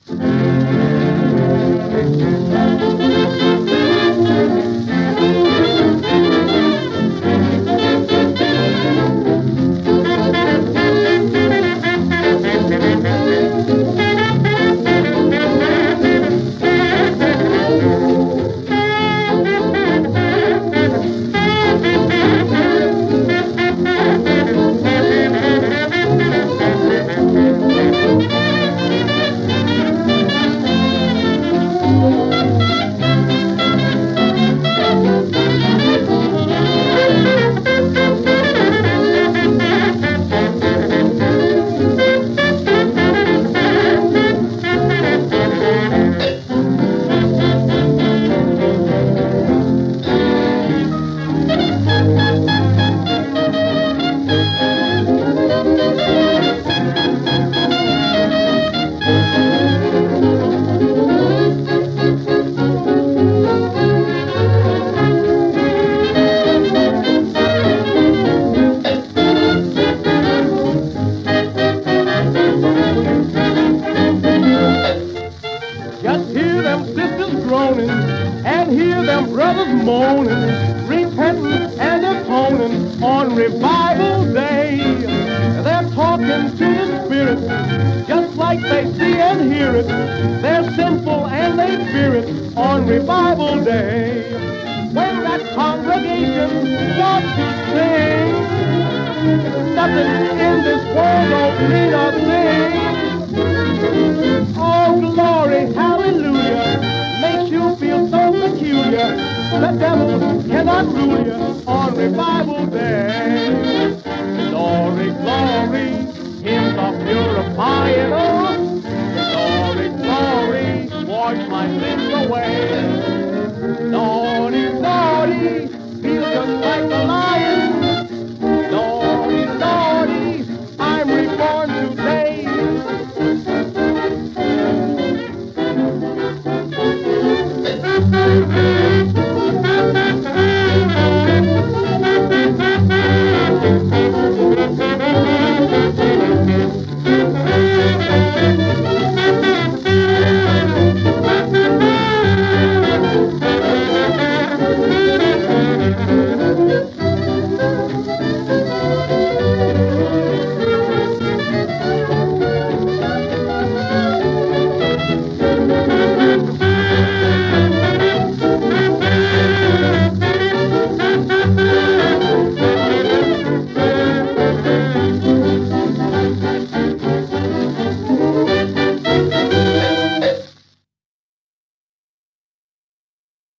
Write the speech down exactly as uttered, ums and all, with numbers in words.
Just hear them sisters groaning and hear them brothers moaning, repenting and atoning on revival day. They're talking to the Spirit just like they see and hear it. They're sinful and they fear it on revival day. When that congregation wants to sing, nothing in this world don't mean a thing. Oh, glory, hallelujah, makes you feel so peculiar. The devil cannot rule you on revival day. Glory, glory, hymns are purifying us. Glory, glory, wash my sins away.